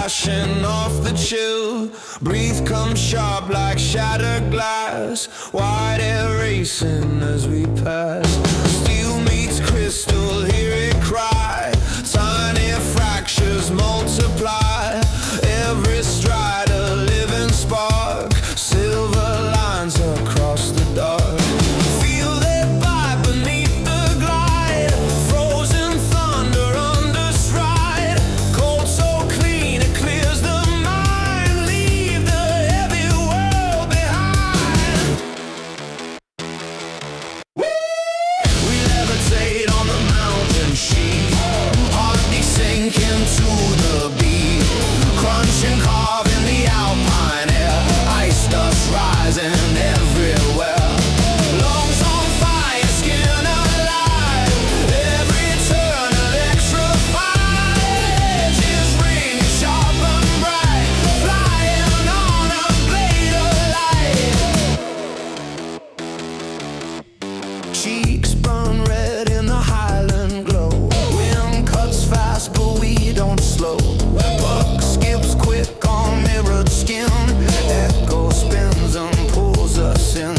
flashing off the chill. Breathe comes sharp like shattered glass. White air racing as we pass. Steel meets crystal, hear it cry. Tiny fractures multiply. Every stride a living spark. Silver lines across the dark. Cheeks burn red in the highland glow. Wind cuts fast but we don't slow. Buck skips quick on mirrored skin. Echo spins and pulls us in.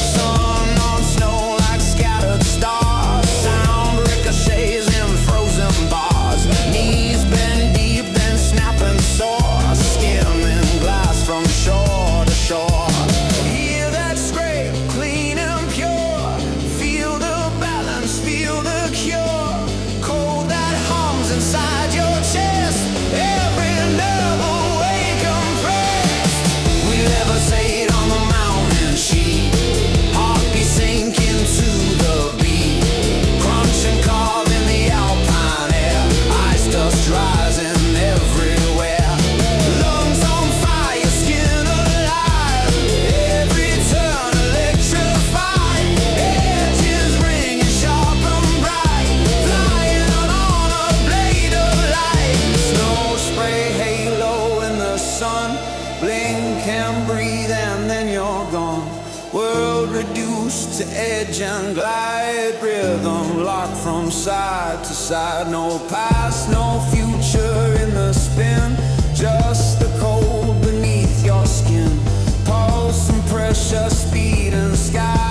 Sun on snow like scattered stars. Sound ricochets in frozen bars. Knees bend deep then snapping sore. Skimming glass from shore to shore. Hear that scrape, clean and pure. Feel the balance, feel the cure. Cold that hums inside your chest. Every nerve awake compressed. We levitate on the mountain sheet. Heartbeat sinking to the beat. Crunch and carve in the alpine air. Ice dust rising everywhere. Lungs on fire, skin alive. Every turn electrified. Edges ringing sharp and bright. Flying on a blade of light. Snow spray halo in the sun. Blink and breathe and then you're gone. World reduced to edge and glide. Rhythm locked from side to side. No past, no future in the spin. Just the cold beneath your skin. Pulse and pressure, speed and sky.